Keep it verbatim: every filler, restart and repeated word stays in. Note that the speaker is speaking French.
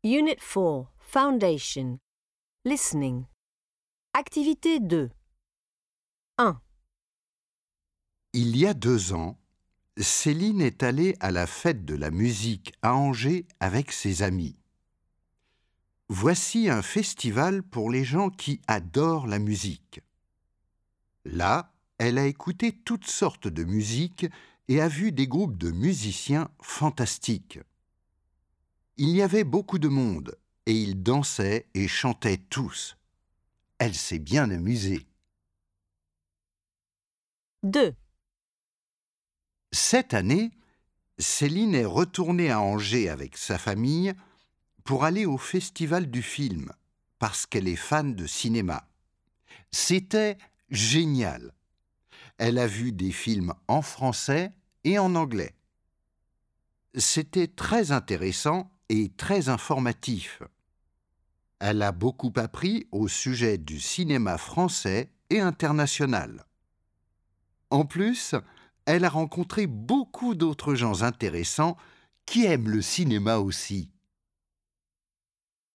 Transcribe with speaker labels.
Speaker 1: Unit four, Foundation. Listening. Activité deux. un.
Speaker 2: Il y a deux ans, Céline est allée à la fête de la musique à Angers avec ses amis. Voici un festival pour les gens qui adorent la musique. Là, elle a écouté toutes sortes de musique et a vu des groupes de musiciens fantastiques. Il y avait beaucoup de monde et ils dansaient et chantaient tous. Elle s'est bien amusée.
Speaker 1: deux.
Speaker 2: Cette année, Céline est retournée à Angers avec sa famille pour aller au Festival du film, parce qu'elle est fan de cinéma. C'était génial. Elle a vu des films en français et en anglais. C'était très intéressant et très informatif. Elle a beaucoup appris au sujet du cinéma français et international. En plus, elle a rencontré beaucoup d'autres gens intéressants qui aiment le cinéma aussi.